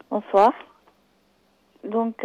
Bonsoir. Donc,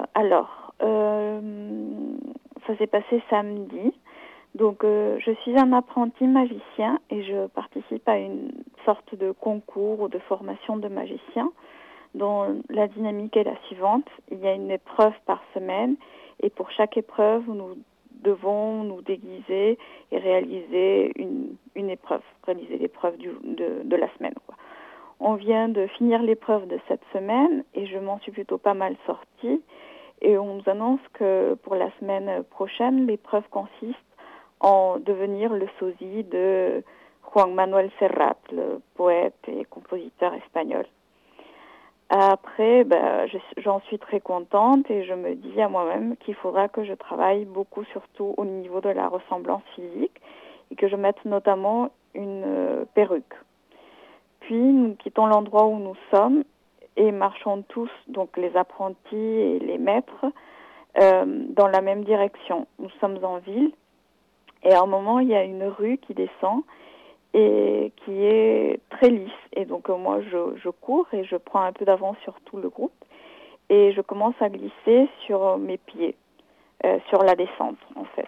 ça s'est passé samedi. Donc, je suis un apprenti magicien et je participe à une sorte de concours ou de formation de magicien dont la dynamique est la suivante. Il y a une épreuve par semaine et pour chaque épreuve, nous devons nous déguiser et réaliser une épreuve, réaliser l'épreuve de la semaine, quoi. On vient de finir l'épreuve de cette semaine et je m'en suis plutôt pas mal sortie. Et on nous annonce que pour la semaine prochaine, l'épreuve consiste en devenir le sosie de Juan Manuel Serrat, le poète et compositeur espagnol. Après, j'en suis très contente et je me dis à moi-même qu'il faudra que je travaille beaucoup, surtout au niveau de la ressemblance physique, et que je mette notamment une perruque. Puis nous quittons l'endroit où nous sommes et marchons tous, donc les apprentis et les maîtres, dans la même direction. Nous sommes en ville et à un moment il y a une rue qui descend et qui est très lisse. Et donc moi je cours et je prends un peu d'avance sur tout le groupe et je commence à glisser sur mes pieds, sur la descente en fait,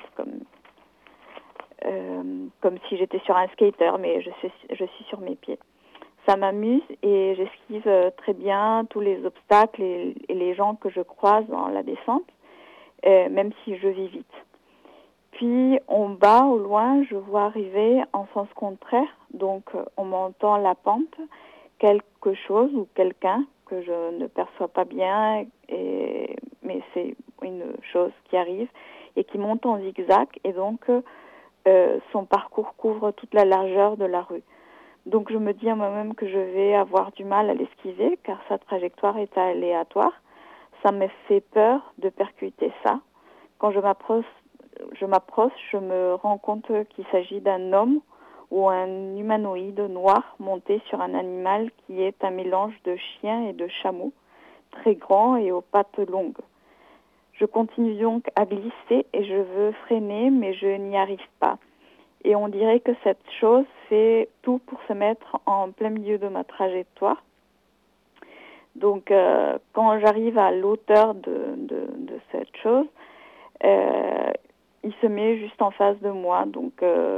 comme si j'étais sur un skater, mais je suis sur mes pieds. Ça m'amuse et j'esquive très bien tous les obstacles et les gens que je croise dans la descente, même si je vais vite. Puis en bas, au loin, je vois arriver en sens contraire, donc en montant la pente, quelque chose ou quelqu'un que je ne perçois pas bien, mais c'est une chose qui arrive et qui monte en zigzag et donc son parcours couvre toute la largeur de la rue. Donc je me dis à moi-même que je vais avoir du mal à l'esquiver car sa trajectoire est aléatoire. Ça me fait peur de percuter ça. Quand je m'approche, je me rends compte qu'il s'agit d'un homme ou un humanoïde noir monté sur un animal qui est un mélange de chien et de chameau, très grand et aux pattes longues. Je continue donc à glisser et je veux freiner mais je n'y arrive pas. Et on dirait que cette chose fait tout pour se mettre en plein milieu de ma trajectoire. Donc, quand j'arrive à l'auteur de cette chose, il se met juste en face de moi. Donc,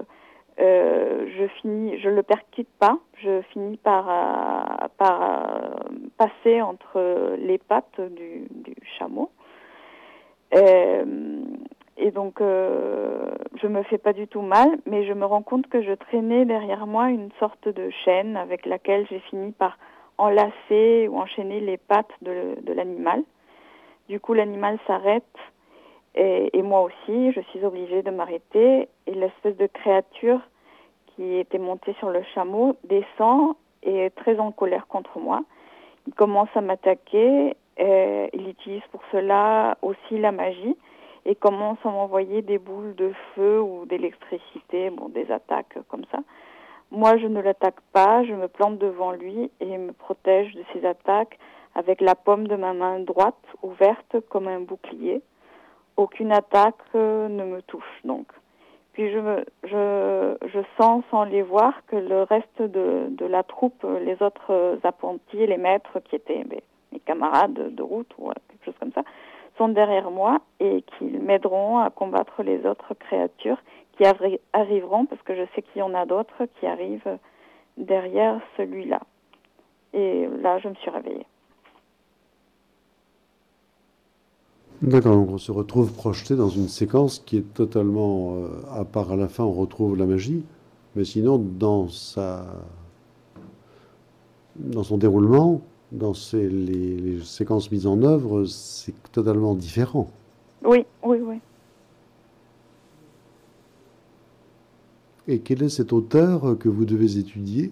je le percute pas. Je finis par passer entre les pattes du chameau. Et donc, je me fais pas du tout mal, mais je me rends compte que je traînais derrière moi une sorte de chaîne avec laquelle j'ai fini par enlacer ou enchaîner les pattes de l'animal. Du coup, l'animal s'arrête et moi aussi, je suis obligée de m'arrêter. Et l'espèce de créature qui était montée sur le chameau descend et est très en colère contre moi. Il commence à m'attaquer. Il utilise pour cela aussi la magie et commence à m'envoyer des boules de feu ou d'électricité, des attaques comme ça. Moi, je ne l'attaque pas, je me plante devant lui et me protège de ses attaques avec la paume de ma main droite ouverte comme un bouclier. Aucune attaque ne me touche donc. Puis je sens sans les voir que le reste de la troupe, les autres apprentis, les maîtres qui étaient mes camarades de route ou quelque chose comme ça, sont derrière moi et qu'ils m'aideront à combattre les autres créatures qui arriveront, parce que je sais qu'il y en a d'autres qui arrivent derrière celui-là. Et là, je me suis réveillée. D'accord, donc on se retrouve projeté dans une séquence qui est totalement, à part à la fin, on retrouve la magie, mais sinon, dans son déroulement, les séquences mises en œuvre, c'est totalement différent. Oui, oui, oui. Et quel est cet auteur que vous devez étudier?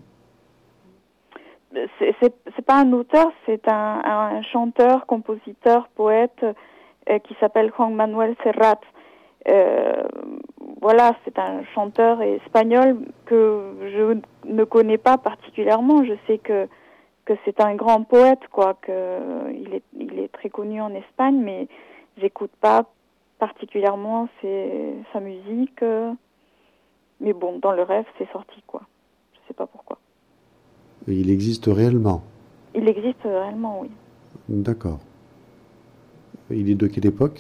C'est pas un auteur, c'est un chanteur, compositeur, poète qui s'appelle Juan Manuel Serrat. Euh, voilà, c'est un chanteur espagnol que je ne connais pas particulièrement. Je sais que c'est un grand poète, quoi, que il est très connu en Espagne, mais j'écoute pas particulièrement sa musique. Mais bon, dans le rêve, c'est sorti, quoi. Je sais pas pourquoi. Et il existe réellement. Il existe réellement, oui. D'accord. Il est de quelle époque?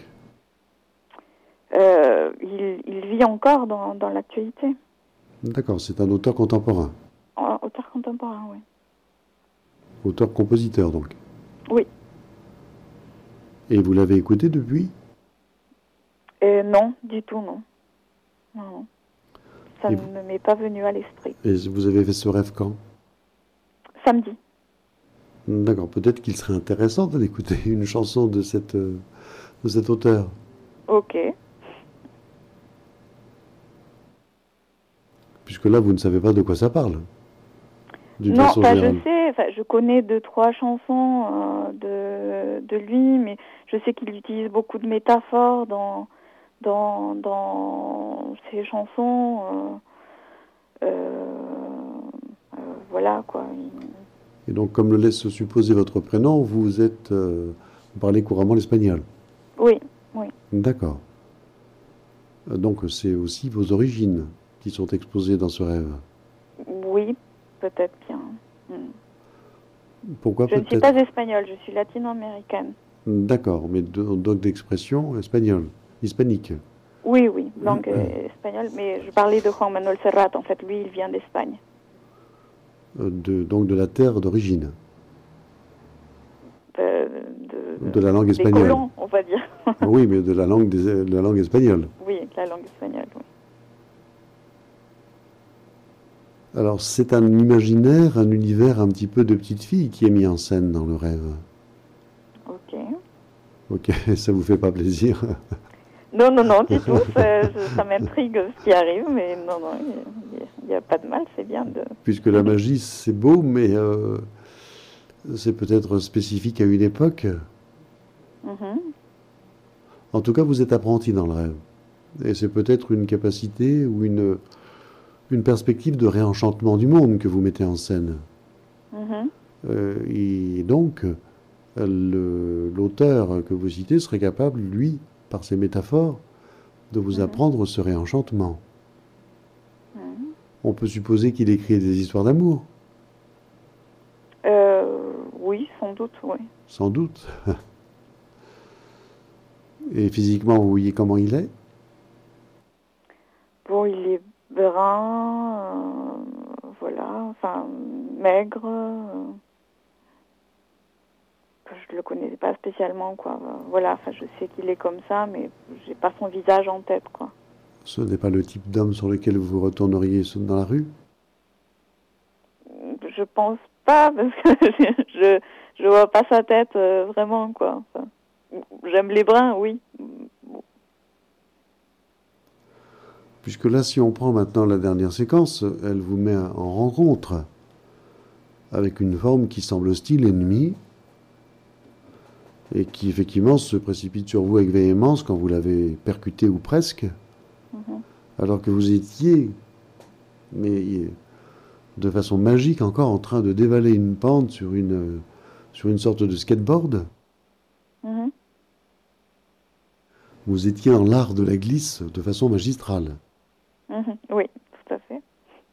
Il vit encore dans l'actualité. D'accord, c'est un auteur contemporain. Auteur contemporain, oui. Auteur-compositeur, donc. Oui. Et vous l'avez écouté depuis? Non, du tout, non. Non. Ça Et ne m'est pas venu à l'esprit. Et vous avez fait ce rêve quand? Samedi. D'accord, peut-être qu'il serait intéressant d'écouter une chanson de cet auteur. Ok. Puisque là, vous ne savez pas de quoi ça parle, d'une Non, façon générale. je sais, je connais 2, 3 chansons de lui, mais je sais qu'il utilise beaucoup de métaphores dans ses chansons. Voilà, quoi. Et donc, comme le laisse supposer votre prénom, vous parlez couramment l'espagnol. Oui, oui. D'accord. Donc, c'est aussi vos origines qui sont exposées dans ce rêve. Oui, peut-être bien. Pourquoi Je ne suis peut-être? pas espagnole, je suis latino-américaine. D'accord, mais donc d'expression espagnole, hispanique. Oui, oui, langue espagnole, mais je parlais de Juan Manuel Serrat, en fait, lui, il vient d'Espagne. Donc de la terre d'origine, de la langue Des espagnole. colons, on va dire. Oui, mais de la langue espagnole. Oui, la langue espagnole, oui. Alors, c'est un imaginaire, un univers un petit peu de petite fille qui est mis en scène dans le rêve. Ok. Ok, ça vous fait pas plaisir? Non, non, non, du tout, ça m'intrigue ce qui arrive, mais non, non, il n'y a pas de mal, c'est bien de... Puisque la magie, c'est beau, mais c'est peut-être spécifique à une époque. Mhm. En tout cas, vous êtes apprenti dans le rêve. Et c'est peut-être une capacité ou une perspective de réenchantement du monde que vous mettez en scène. Mhm. Et donc, l'auteur que vous citez serait capable, lui, par ses métaphores, de vous apprendre ce réenchantement. Mhm. On peut supposer qu'il écrit des histoires d'amour, Oui, sans doute, oui. sans doute. Et physiquement, vous voyez comment il est? Bon, il est brun, voilà, enfin, maigre, je le connaissais pas spécialement, quoi. Voilà, enfin, je sais qu'il est comme ça, mais j'ai pas son visage en tête, quoi. Ce n'est pas le type d'homme sur lequel vous retourneriez dans la rue? Je pense pas, parce que je vois pas sa tête, vraiment, quoi. Enfin, j'aime les bruns, oui. Puisque là, si on prend maintenant la dernière séquence, elle vous met en rencontre avec une forme qui semble hostile, ennemie, et qui effectivement se précipite sur vous avec véhémence quand vous l'avez percuté ou presque, alors que vous étiez, mais de façon magique encore, en train de dévaler une pente sur une sorte de skateboard. Mhm. Vous étiez dans l'art de la glisse de façon magistrale. Mhm. Oui, tout à fait.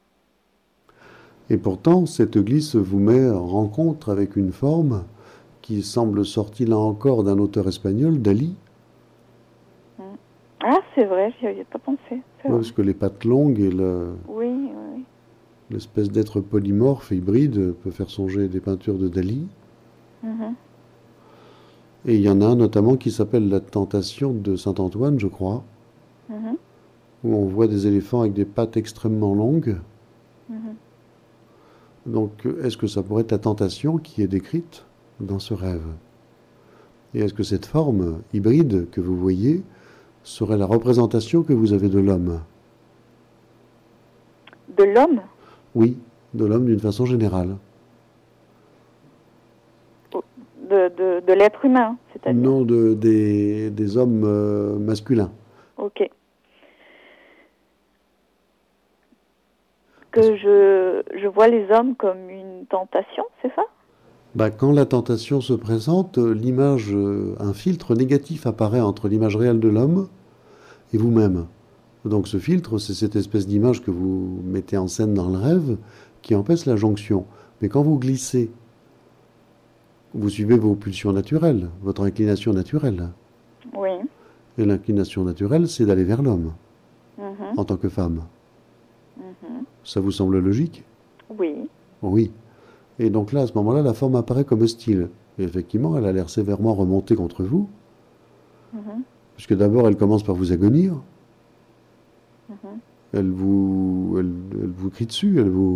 Et pourtant, cette glisse vous met en rencontre avec une forme qui semble sortie là encore d'un auteur espagnol, Dali. Ah, c'est vrai, j'y avais pas pensé. C'est Ouais, vrai. parce que les pattes longues et Oui, oui. l'espèce d'être polymorphe, hybride, peut faire songer des peintures de Dali. Mhm. Et il y en a un notamment qui s'appelle La Tentation de Saint-Antoine, je crois, Mhm. où on voit des éléphants avec des pattes extrêmement longues. Mhm. Donc, est-ce que ça pourrait être la tentation qui est décrite dans ce rêve? Et est-ce que cette forme hybride que vous voyez serait la représentation que vous avez de l'homme? De l'homme? Oui, de l'homme d'une façon générale. De l'être humain, c'est-à-dire? Non des hommes masculins. Ok. Que je vois les hommes comme une tentation, c'est ça? Bah, quand la tentation se présente, un filtre négatif apparaît entre l'image réelle de l'homme et vous-même. Donc ce filtre, c'est cette espèce d'image que vous mettez en scène dans le rêve qui empêche la jonction. Mais quand vous glissez vous suivez vos pulsions naturelles, votre inclination naturelle. Oui. Et l'inclination naturelle, c'est d'aller vers l'homme, Mhm. en tant que femme. Mhm. Ça vous semble logique? Oui. Oui. Et donc là, à ce moment-là, la forme apparaît comme hostile. Et effectivement, elle a l'air sévèrement remontée contre vous, Mhm. puisque d'abord, elle commence par vous agonir, Mhm. elle vous crie dessus,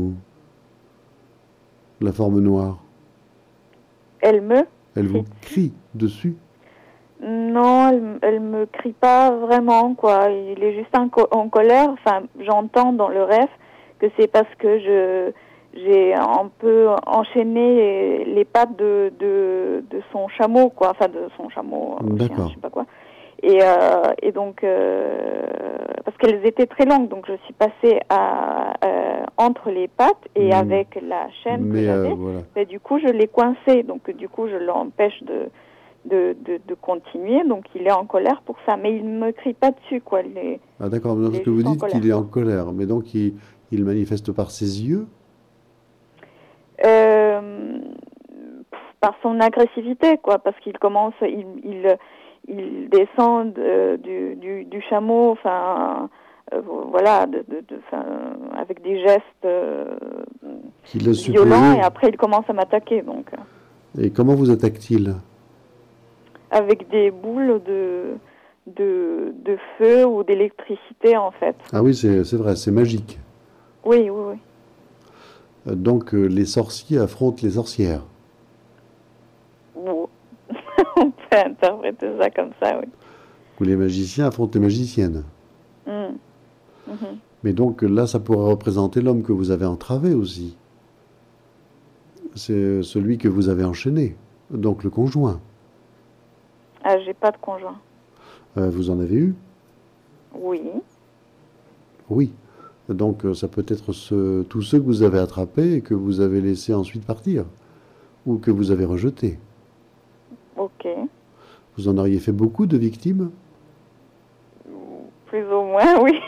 la forme noire, Elle me elle crie vous dessus? crie dessus. Non, elle me crie pas vraiment, quoi. Il est juste en colère. Enfin, j'entends dans le rêve que c'est parce que j'ai un peu enchaîné les pattes de son chameau, quoi. Enfin, de son chameau, chien, je D'accord. sais pas quoi. Et donc, parce qu'elles étaient très longues, donc je suis passée entre les pattes et Hmm. avec la chaîne que Mais j'avais, voilà. ben, du coup, je l'ai coincé. Donc, du coup, je l'empêche de continuer. Donc, il est en colère pour ça. Mais il me crie pas dessus, quoi. Ah d'accord, Il parce est que vous juste en dites qu'il colère, est en quoi. colère, mais donc il manifeste par ses yeux. Euh, Par son agressivité, quoi, parce qu'il commence, il descend du chameau, enfin, voilà, enfin, avec des gestes Qu'il laisse violents, et supposer. après il commence à m'attaquer, donc, Et comment vous attaque-t-il? avec des boules de feu ou d'électricité, en fait. Ah oui, c'est vrai, c'est magique. Oui, oui, oui. Donc les sorciers affrontent les sorcières. Bon. On peut interpréter ça comme ça, oui. Ou les magiciens affrontent les magiciennes. Mm. Mhm. Mais donc là, ça pourrait représenter l'homme que vous avez entravé aussi. C'est celui que vous avez enchaîné. Donc le conjoint. Ah, j'ai pas de conjoint. Vous en avez eu? Oui. Oui. Donc ça peut être tous ceux que vous avez attrapés et que vous avez laissés ensuite partir. Ou que vous avez rejetés. Ok. Vous en auriez fait beaucoup de victimes? Plus ou moins, oui.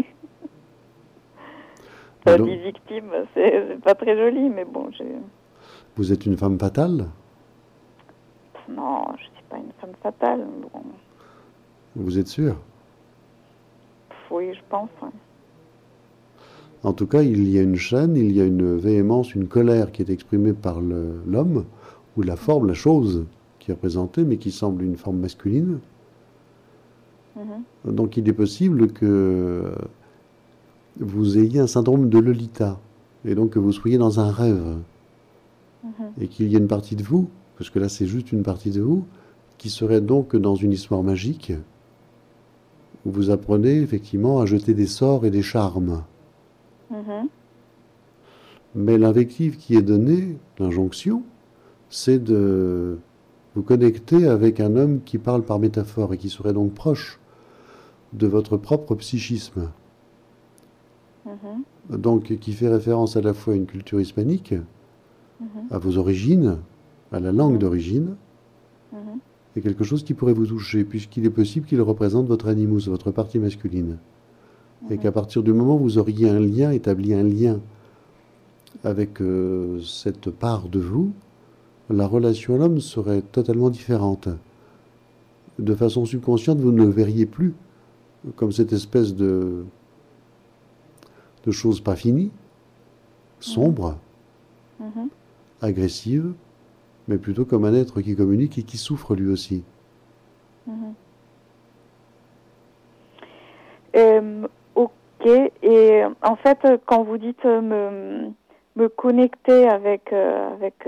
Mais Ça donc, dit victime, c'est pas très joli, mais bon, vous êtes une femme fatale? non, je suis pas une femme fatale. Bon, Vous êtes sûr? oui, je pense. Ouais. En tout cas, il y a une chaîne, il y a une véhémence, une colère qui est exprimée par l'homme, ou la forme, la chose qui est représentée, mais qui semble une forme masculine. Mhm. Donc il est possible que vous ayez un syndrome de Lolita, et donc que vous soyez dans un rêve, Mhm. et qu'il y ait une partie de vous, parce que là c'est juste une partie de vous, qui serait donc dans une histoire magique, où vous apprenez effectivement à jeter des sorts et des charmes. Mhm. Mais l'invective qui est donnée, l'injonction, c'est de vous connecter avec un homme qui parle par métaphore et qui serait donc proche de votre propre psychisme. Mhm. Donc qui fait référence à la fois à une culture hispanique, Mhm. à vos origines, à la langue Mhm. d'origine, Mhm. et quelque chose qui pourrait vous toucher, puisqu'il est possible qu'il représente votre animus, votre partie masculine. Et qu'à Mhm. partir du moment où vous auriez un lien, établi un lien avec cette part de vous, la relation à l'homme serait totalement différente. De façon subconsciente, vous ne le verriez plus comme cette espèce de chose pas finie, Mhm. sombre, Mhm. agressive, mais plutôt comme un être qui communique et qui souffre lui aussi. Mhm. Ok. Et en fait, quand vous dites me connecter avec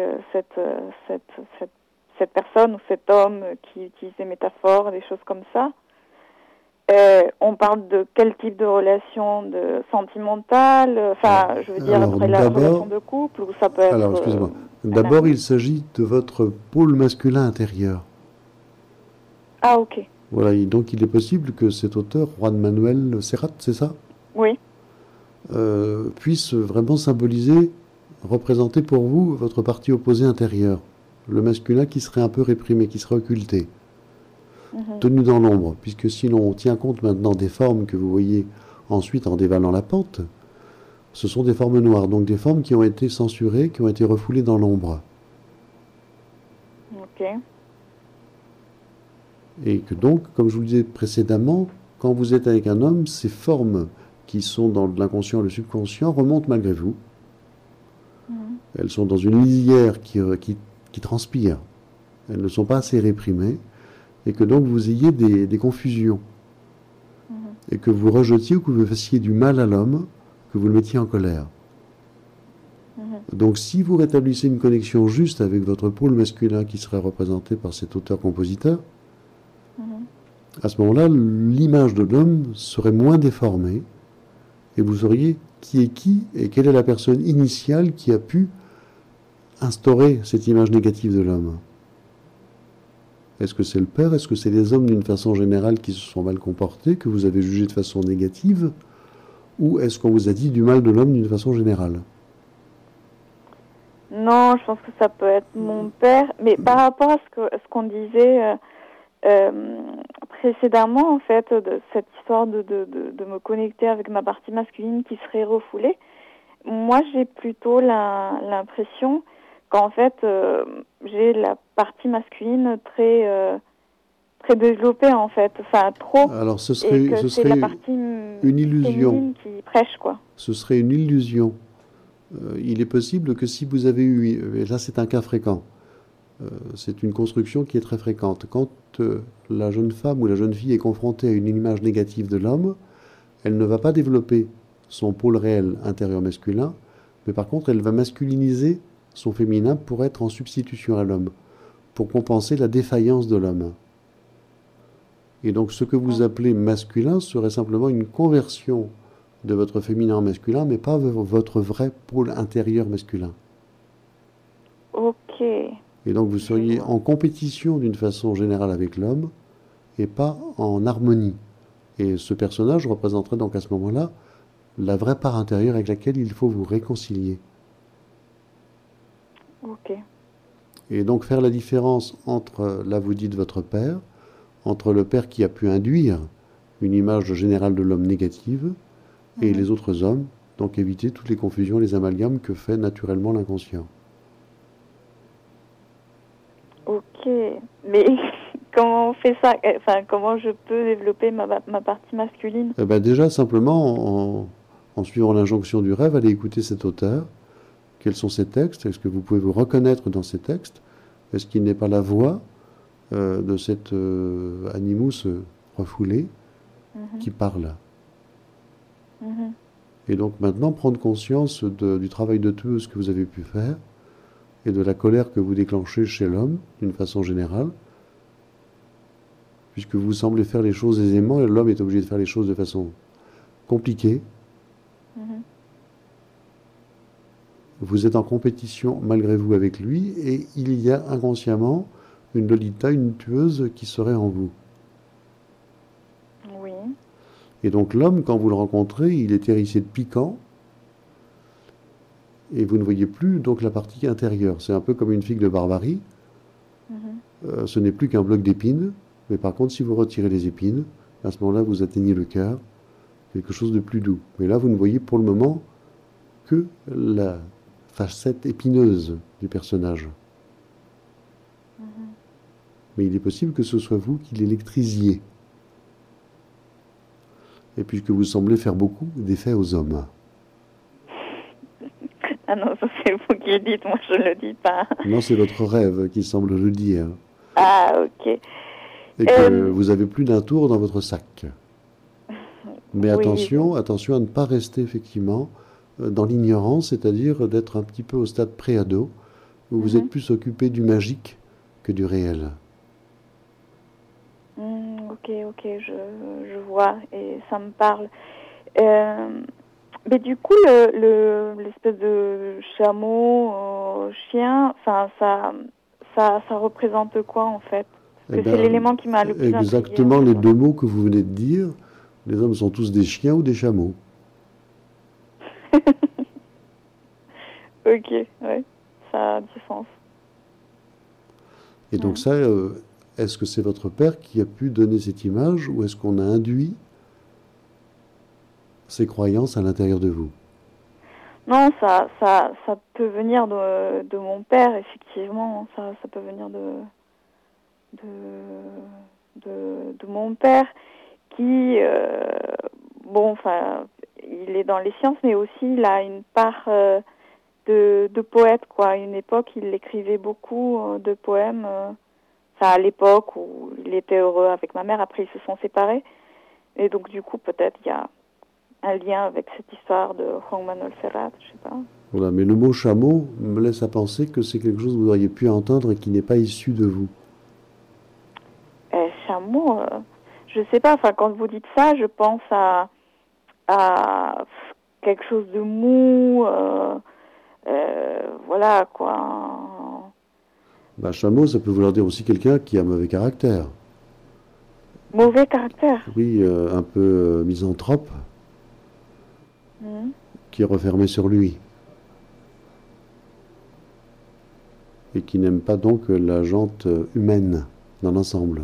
cette personne ou cet homme qui utilise des métaphores, des choses comme ça, on parle de quel type de relation, de sentimentale, enfin, je veux dire, Alors relation de couple, ou ça peut être excusez-moi. un D'abord, il ami. s'agit de votre pôle masculin intérieur. Ah, ok. Voilà, donc il est possible que cet auteur, Juan Manuel Serrat, c'est ça, Oui. puisse vraiment symboliser, représenter pour vous votre partie opposée intérieure. Le masculin qui serait un peu réprimé, qui serait occulté, Mhm. tenu dans l'ombre, puisque si l'on tient compte maintenant des formes que vous voyez ensuite en dévalant la pente, ce sont des formes noires, donc des formes qui ont été censurées, qui ont été refoulées dans l'ombre. Ok. Et que donc, comme je vous le disais précédemment, quand vous êtes avec un homme, ces formes qui sont dans l'inconscient et le subconscient remontent malgré vous. Mhm. Elles sont dans une lisière qui transpire. Elles ne sont pas assez réprimées. Et que donc vous ayez des confusions. Mhm. Et que vous rejetiez ou que vous fassiez du mal à l'homme, que vous le mettiez en colère. Mhm. Donc si vous rétablissez une connexion juste avec votre pôle masculin qui serait représenté par cet auteur-compositeur, Mhm. à ce moment-là, l'image de l'homme serait moins déformée et vous sauriez qui est qui et quelle est la personne initiale qui a pu instaurer cette image négative de l'homme. Est-ce que c'est le père? Est-ce que c'est les hommes d'une façon générale qui se sont mal comportés, que vous avez jugés de façon négative? Ou est-ce qu'on vous a dit du mal de l'homme d'une façon générale? Non, je pense que ça peut être mon père. Mais par rapport à ce qu'on disait précédemment, en fait, de cette histoire de me connecter avec ma partie masculine qui serait refoulée, moi, j'ai plutôt l'impression qu'en fait, j'ai la partie masculine très développée, en fait. Enfin, trop. Alors ce Et serait, que ce c'est la serait partie une illusion. féminine qui prêche, quoi. Ce serait une illusion. Il est possible que si vous avez eu, et là c'est un cas fréquent, c'est une construction qui est très fréquente. Quand la jeune femme ou la jeune fille est confrontée à une image négative de l'homme, elle ne va pas développer son pôle réel intérieur masculin, mais par contre elle va masculiniser son féminin pour être en substitution à l'homme, pour compenser la défaillance de l'homme. Et donc ce que vous appelez masculin serait simplement une conversion de votre féminin en masculin, mais pas votre vrai pôle intérieur masculin. Ok. Et donc vous seriez en compétition d'une façon générale avec l'homme et pas en harmonie. Et ce personnage représenterait donc à ce moment-là la vraie part intérieure avec laquelle il faut vous réconcilier. Ok. Et donc faire la différence entre, là vous dites votre père, entre le père qui a pu induire une image générale de l'homme négative et les autres hommes, donc éviter toutes les confusions, les amalgames que fait naturellement l'inconscient. Ok, mais comment on fait ça? Enfin, comment je peux développer ma partie masculine? Eh ben déjà, simplement, en suivant l'injonction du rêve, allez écouter cet auteur. Quels sont ses textes? Est-ce que vous pouvez vous reconnaître dans ces textes? Est-ce qu'il n'est pas la voix de cet animus refoulé qui parle? Et donc maintenant, prendre conscience du travail de tueuse que vous avez pu faire et de la colère que vous déclenchez chez l'homme, d'une façon générale, puisque vous semblez faire les choses aisément et l'homme est obligé de faire les choses de façon compliquée. Vous êtes en compétition malgré vous avec lui et il y a inconsciemment une Lolita, une tueuse qui serait en vous. Oui. Et donc l'homme, quand vous le rencontrez, il est hérissé de piquant et vous ne voyez plus donc la partie intérieure. C'est un peu comme une figue de Barbarie. Ce n'est plus qu'un bloc d'épines, mais par contre si vous retirez les épines, à ce moment-là vous atteignez le cœur, quelque chose de plus doux. Mais là vous ne voyez pour le moment que la facette épineuse du personnage. Mais il est possible que ce soit vous qui l'électrisiez. Et puisque vous semblez faire beaucoup d'effets aux hommes. Ah non, ça c'est vous qui le dites, moi je le dis pas. Non, c'est votre rêve qui semble le dire. Ah, ok. Et que vous avez plus d'un tour dans votre sac. Mais oui, attention, attention à ne pas rester effectivement dans l'ignorance, c'est-à-dire d'être un petit peu au stade pré-ado, où vous êtes plus occupé du magique que du réel. Ok, je vois et ça me parle. Mais du coup, l'espèce de chameau, chien, enfin, ça représente quoi en fait? Parce que c'est l'élément qui m'a le plus intrigué. Exactement les deux mots que vous venez de dire. Les hommes sont tous des chiens ou des chameaux. Ok, ouais, ça a du sens. Et donc ça, est-ce que c'est votre père qui a pu donner cette image ou est-ce qu'on a induit ces croyances à l'intérieur de vous? Non, ça peut venir de mon père, effectivement. Ça peut venir de de mon père qui, bon, enfin, il est dans les sciences, mais aussi il a une part de poète, quoi. À une époque, il écrivait beaucoup de poèmes. Enfin, à l'époque où il était heureux avec ma mère, après ils se sont séparés. Et donc, du coup, peut-être il y a un lien avec cette histoire de Juan Manuel Serrat, je sais pas. Voilà, mais le mot chameau me laisse à penser que c'est quelque chose que vous auriez pu entendre et qui n'est pas issu de vous. Chameau, je sais pas, enfin, quand vous dites ça, je pense à quelque chose de mou, voilà, quoi. Bah, chameau, ça peut vouloir dire aussi quelqu'un qui a mauvais caractère. Mauvais caractère. Oui, un peu misanthrope, Mhm. qui est refermé sur lui. Et qui n'aime pas donc la gente humaine dans l'ensemble.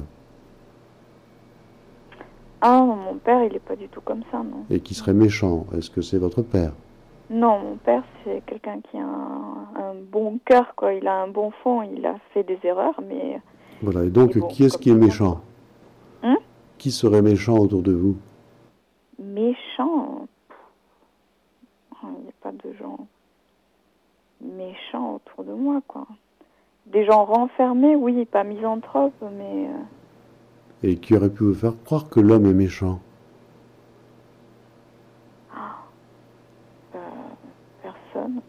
Ah, mon père, il est pas du tout comme ça, non. Et qui serait méchant. Est-ce que c'est votre père? Non, mon père, c'est quelqu'un qui a un bon cœur, quoi. Il a un bon fond, il a fait des erreurs, mais... Voilà, et donc bon, qui est-ce qui est méchant? Qui serait méchant autour de vous? Méchant? Il n'y a pas de gens méchants autour de moi, quoi. Des gens renfermés, oui, pas misanthropes, mais... Et qui aurait pu vous faire croire que l'homme est méchant? Personne.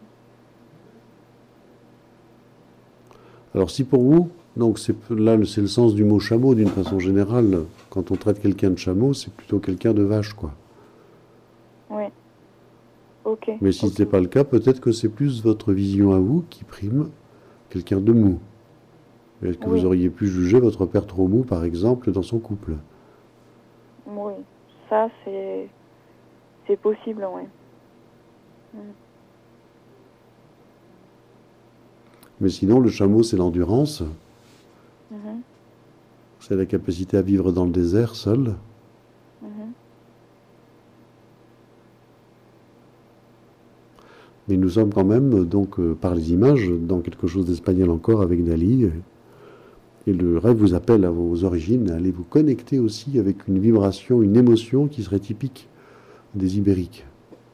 Alors si pour vous, donc là c'est le sens du mot chameau d'une façon générale, quand on traite quelqu'un de chameau, c'est plutôt quelqu'un de vache, quoi. Oui. Ok. Mais si ce n'est pas le cas, peut-être que c'est plus votre vision à vous qui prime quelqu'un de mou. Est-ce que vous auriez pu juger votre père trop mou, par exemple, dans son couple? Oui, ça c'est possible, oui. Mais sinon, le chameau, c'est l'endurance. C'est la capacité à vivre dans le désert seul. Mais nous sommes quand même, donc, par les images, dans quelque chose d'espagnol encore avec Dali. Et le rêve vous appelle à vos origines, à aller vous connecter aussi avec une vibration, une émotion qui serait typique des Ibériques.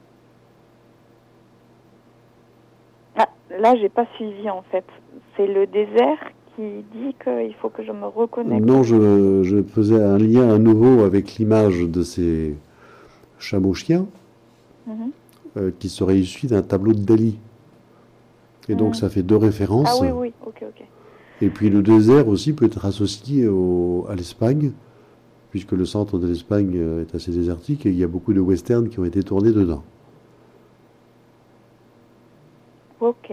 Ah, là, j'ai pas suivi en fait. C'est le désert qui dit qu'il faut que je me reconnecte. Non, je faisais un lien à nouveau avec l'image de ces chameaux chiens qui serait issu d'un tableau de Dali. Et donc ça fait deux références. Ah oui, oui, ok. Et puis le désert aussi peut être associé à l'Espagne, puisque le centre de l'Espagne est assez désertique et il y a beaucoup de westerns qui ont été tournés dedans. Ok.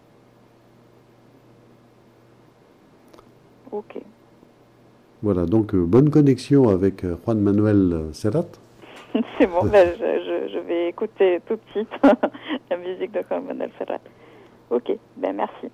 Voilà, donc bonne connexion avec Juan Manuel Serrat. C'est bon, ben, je vais écouter tout de suite la musique de Juan Manuel Serrat. Ok, ben merci.